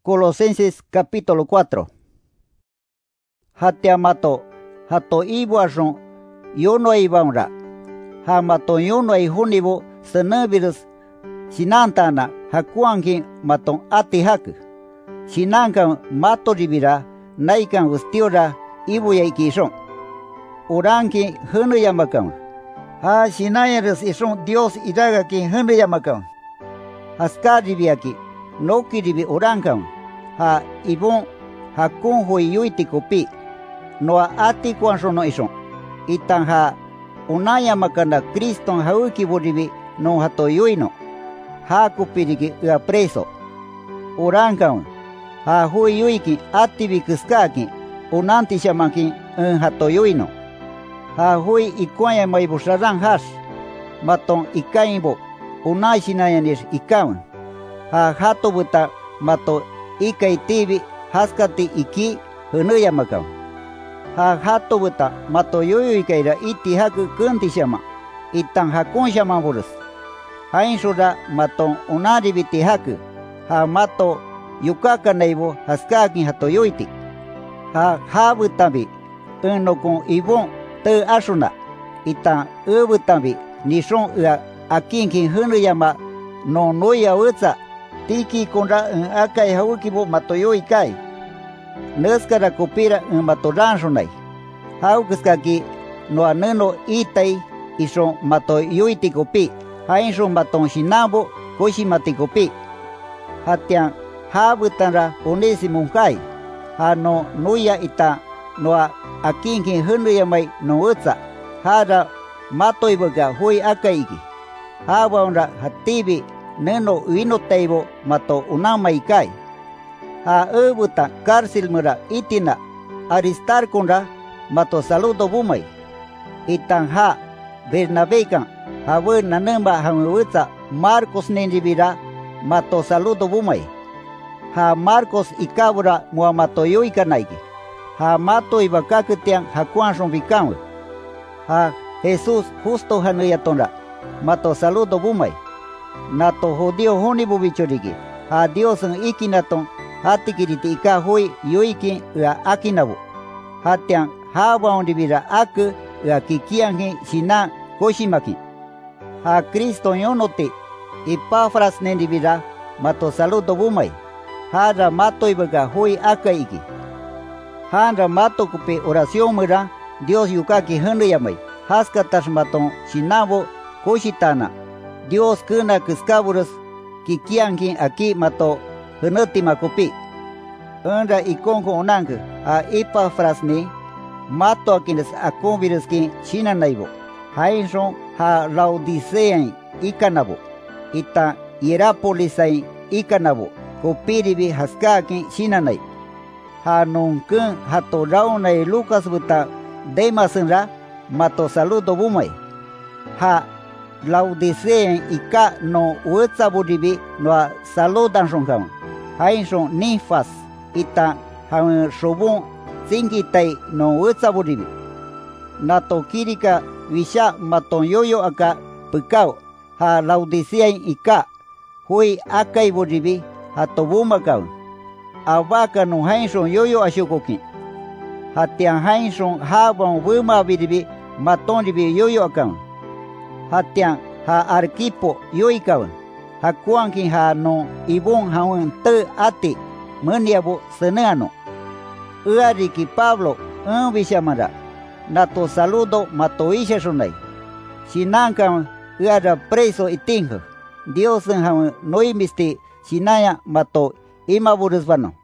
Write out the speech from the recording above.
Colosenses capítulo 4. Hatiamato, hato ibuason, yono ibamra. Hamato yono ihunibo, senevirus, sinantana, hakuankin maton atihaku. Sinankan mato ribira, naikan ustiora, ibuya ikison. Urankin hunuyamakan. Ha sinayarus ison Dios iragakin hunuyamakan. Haskaribiaki. Noki ribi urankan, ha ibon ha kunhui yuiti kopi, noa ati kuanso no ison, itan ha unaya makana Kriston hauki boribi no hato yuino, ha kupiriki ua preso. Urankan, ha hui yuiki ati bikuskaki, unanti shamankin hato yuino, ha hui ikuanya maibusarang has, maton ikaibo, unai sinayanis ikawan. Ha hato buta mato ikai tibi haskati iki hunuyamakan. Ha hato buta mato yoyo ikaira iti haku kunti shama. Itan hakun shama burus. Ha insura maton unari biti haku. Ha mato yukaka naibo haskakin hato yoiti. Ha butambi unokon ibon te asuna. Itan butambi nison ua akinkin hunuyama no noya utsa. Tiki konra akai haukibo matoyo ikai. Neskara kopira matoranshonai. Haukiskaki no aneno itai ison matoyo itikopi. Hainso maton shinabo koshimatikopi. Hatian habutanra onesimo kai. Hano noya ita noa akinkin hunuyamai no utsa. Hara matoiboga hui akaiki. Habaunra hatibi neno uino teibo mato unama ikai. Ha ebuta cárcel mura itina aristar konra mato saludo bumai. Itan ha Bernabekan hawe nanemba hamewitsa Marcos nendibira mato saludo bumai. Ha Marcos ikabura mua mato yoikanaiki. Ha mato ibakakutian hakuanson bikanwe. Ha Jesús justo hanuyatonra mato saludo bumai. Nato judío honibu bichoriki, ha Dios en ikinaton, hatikiriti ika hui yoiki ua akinabu. Hatian habaon ribira aku ua kikianki sina koshimaki. Ha Cristo yonote, Epafras nendibira, mato saludo bumai. Hara mato ibaga hui akaiki. Hara mato kupe oración mura, Dios yukaki hunuyamai. Haskatas maton sinabo koshitana. Dios kena kiskaburus kikiankin aki mato hunati makupi. Unda ikonko onanku a Epafras ni mato akines akonviruskin china naibo. Hainson ha Laodicean ikanabo. Ita Hierapolisain ikanabo. Kopiribi haskakin china nai. Ha nonkun hato raunai Lucas buta Demasenra mato saludo bumai. Ha Laodicean ika no uetsaburibi no saludan sonkan. Hainson ninfas ita han sobon zingitai no uetsaburibi. Nato kirika wisha maton yoyo aka pekau. Ha Laodicean ika hui akai buribi hatobumakau. Abaka no hainson yoyo ashukokin. Hatian hainson habon buma biribi maton ribi yoyo akan. Hatian ha Arquipo yoikawan. Ha kuankin ha no ibon haun te ati meniabo seneano. Uariki Pablo vishamara. Nato saludo mato isha sonai. Sinankan uara preso itingo. Dios haun noimisti sinaya mato imaburusvano.